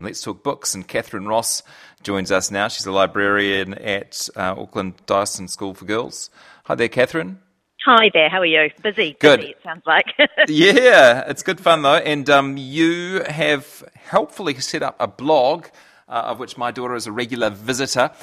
Let's Talk Books, and Catherine Ross joins us now. She's a librarian at Auckland Diocesan School for Girls. Hi there, Catherine. Hi there, how are you? Busy, it sounds like. Yeah, it's good fun though. And you have helpfully set up a blog, of which my daughter is a regular visitor,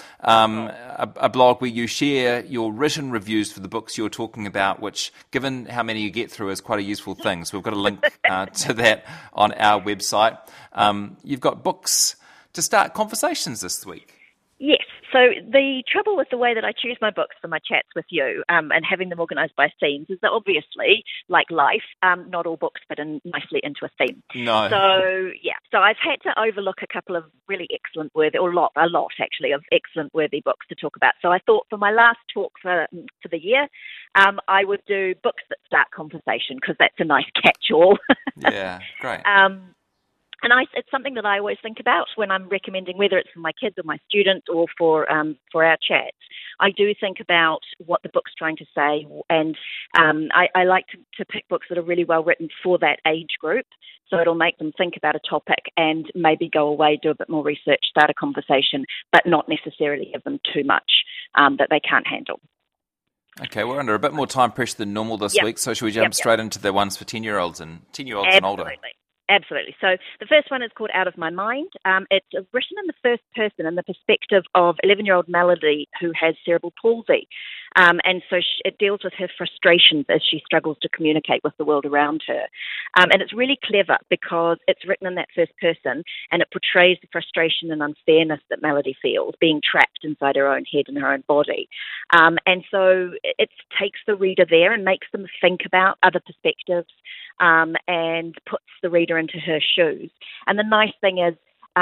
a blog where you share your written reviews for the books you're talking about, which, given how many you get through, is quite a useful thing. So we've got a link to that on our website. You've got books to start conversations this week. Yes, so the trouble with the way that I choose my books for my chats with you and having them organised by themes is that obviously, like life, not all books fit in nicely into a theme. No. So I've had to overlook a couple of really excellent a lot actually, of excellent worthy books to talk about. So I thought for my last talk for the year, I would do books that start conversation, because that's a nice catch-all. Yeah, great. And it's something that I always think about when I'm recommending, whether it's for my kids or my students or for our chats. I do think about what the book's trying to say, and I like to pick books that are really well written for that age group, so it'll make them think about a topic and maybe go away, do a bit more research, start a conversation, but not necessarily give them too much that they can't handle. Okay, we're under a bit more time pressure than normal this week, so should we jump straight into the ones for 10-year-olds and older? Absolutely. So the first one is called Out of My Mind. It's written in the first person, in the perspective of 11-year-old Melody, who has cerebral palsy. And so it deals with her frustrations as she struggles to communicate with the world around her. And it's really clever because it's written in that first person, and it portrays the frustration and unfairness that Melody feels, being trapped inside her own head and her own body. And so it takes the reader there and makes them think about other perspectives, and puts the reader into her shoes. And the nice thing is,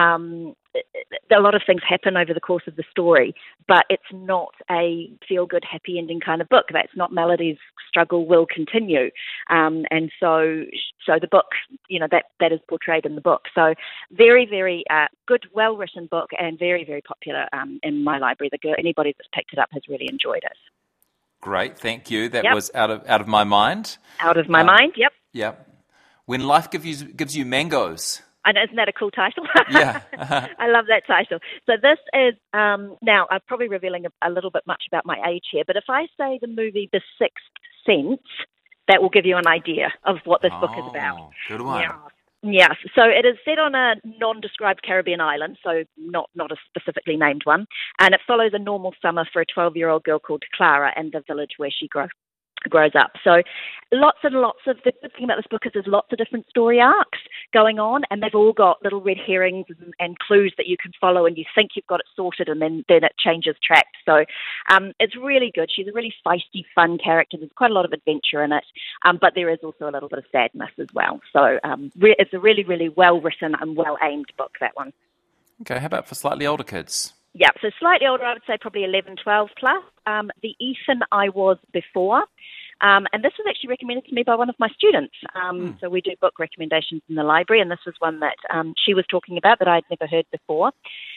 a lot of things happen over the course of the story, but it's not a feel-good, happy ending kind of book. That's not Melody's struggle will continue. And so the book, that is portrayed in the book. So very, very good, well-written book, and very, very popular in my library. Anybody that's picked it up has really enjoyed it. Great, thank you. That was Out of My Mind. Out of My Mind, yep. Yep. When Life gives you mangoes. And isn't that a cool title? Yeah. I love that title. So this is, now I'm probably revealing a little bit much about my age here, but if I say the movie The Sixth Sense, that will give you an idea of what this book is about. Good one. Yes, so it is set on a non-described Caribbean island, so not a specifically named one, and it follows a normal summer for a 12-year-old girl called Clara and the village where she grows up. So lots and lots of, the good thing about this book is there's lots of different story arcs going on, and they've all got little red herrings and clues that you can follow, and you think you've got it sorted, and then it changes track. So it's really good. She's a really feisty, fun character. There's quite a lot of adventure in it, but there is also a little bit of sadness as well. So it's a really, really well-written and well-aimed book, that one. Okay, how about for slightly older kids? Yeah, so slightly older, I would say probably 11, 12 plus. The Ethan I Was Before. And this was actually recommended to me by one of my students. So we do book recommendations in the library, and this was one that she was talking about that I'd never heard before.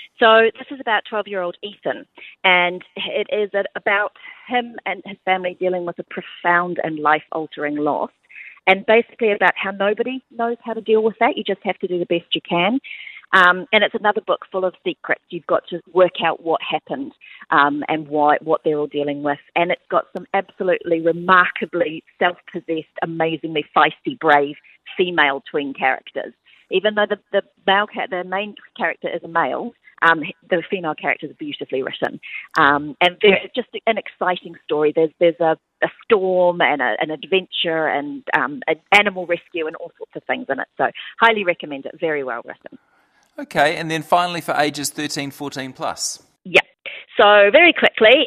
So this is about 12-year-old Ethan, and it is about him and his family dealing with a profound and life-altering loss, and basically about how nobody knows how to deal with that. You just have to do the best you can. And it's another book full of secrets. You've got to work out what happened and what they're all dealing with. And it's got some absolutely remarkably self-possessed, amazingly feisty, brave female twin characters. Even though the main character is a male, the female characters are beautifully written. And it's just an exciting story. There's a storm and an adventure and an animal rescue and all sorts of things in it. So highly recommend it. Very well written. Okay, and then finally for ages 13, 14 plus. Yeah. So very quickly,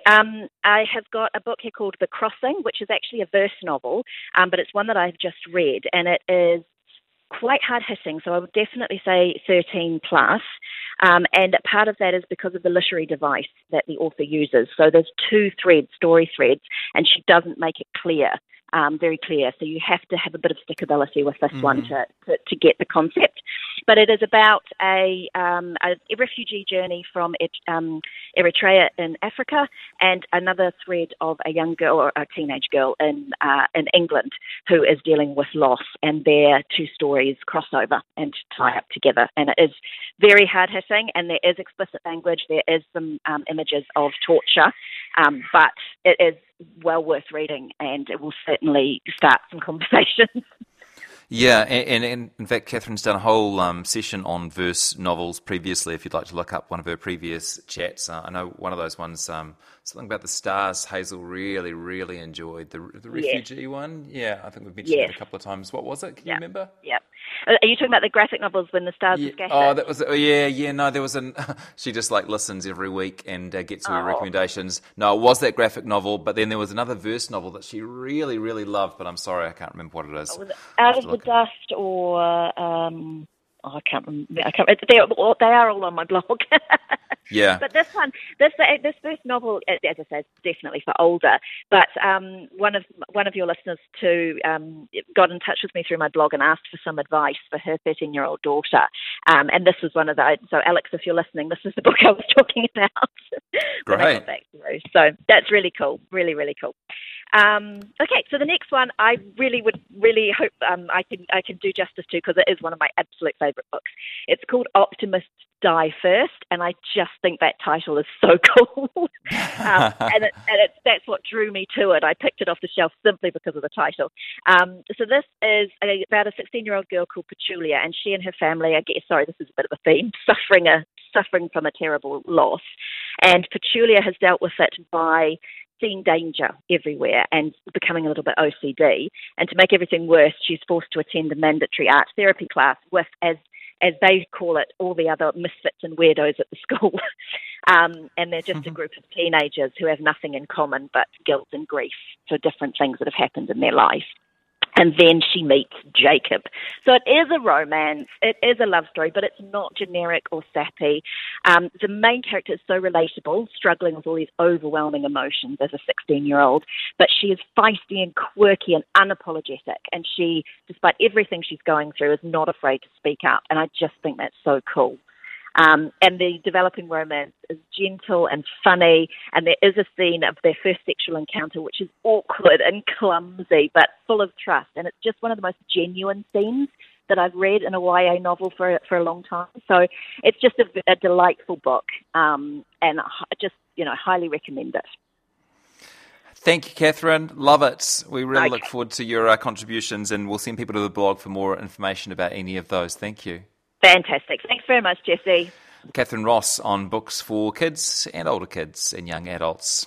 I have got a book here called The Crossing, which is actually a verse novel, but it's one that I've just read, and it is quite hard-hitting, so I would definitely say 13 plus, and part of that is because of the literary device that the author uses. So there's two story threads, and she doesn't make it clear very clear. So you have to have a bit of stickability with this one to get the concept. But it is about a refugee journey from Eritrea in Africa, and another thread of a young girl or a teenage girl in England who is dealing with loss, and their two stories cross over and tie up together. And it is very hard-hitting, and there is explicit language. There is some images of torture, but it is well worth reading, and it will certainly start some conversations. Yeah, and in fact, Catherine's done a whole session on verse novels previously, if you'd like to look up one of her previous chats. I know one of those ones, something about the stars, Hazel really, really enjoyed. The refugee one? Yeah, I think we've mentioned it a couple of times. What was it? Can you remember? Yeah. Are you talking about the graphic novels when the stars are scattered? Oh, that was no, there was she just listens every week and gets her recommendations. No, it was that graphic novel, but then there was another verse novel that she really, really loved, but I'm sorry, I can't remember what it is. Was it Out of the Dust or I can't remember. They are all on my blog. Yeah. But this first novel, as I say, is definitely for older. But one of your listeners too got in touch with me through my blog and asked for some advice for her 13-year-old daughter. And this was one of those. So Alex, if you're listening, this is the book I was talking about. Great. So that's really cool. Really, really cool. Okay, so the next one I really hope I can do justice to, because it is one of my absolute favourite books. It's called Optimists Die First, and I just think that title is so cool. and that's what drew me to it. I picked it off the shelf simply because of the title. So this is about a 16-year-old girl called Petulia, and she and her family, this is a bit of a theme, suffering from a terrible loss. And Petulia has dealt with it by seeing danger everywhere and becoming a little bit OCD. And to make everything worse, she's forced to attend a mandatory art therapy class with, as they call it, all the other misfits and weirdos at the school. And they're just a group of teenagers who have nothing in common but guilt and grief for different things that have happened in their life. And then she meets Jacob. So it is a romance, it is a love story, but it's not generic or sappy. The main character is so relatable, struggling with all these overwhelming emotions as a 16-year-old, but she is feisty and quirky and unapologetic, and she, despite everything she's going through, is not afraid to speak up, and I just think that's so cool. And the developing romance is gentle and funny, and there is a scene of their first sexual encounter which is awkward and clumsy but full of trust, and it's just one of the most genuine scenes that I've read in a YA novel for a long time. So it's just a delightful book, and just highly recommend it. Thank you, Catherine. Love it. We really look forward to your contributions, and we'll send people to the blog for more information about any of those. Thank you. Fantastic. Thanks very much, Jesse. Catherine Ross on books for kids and older kids and young adults.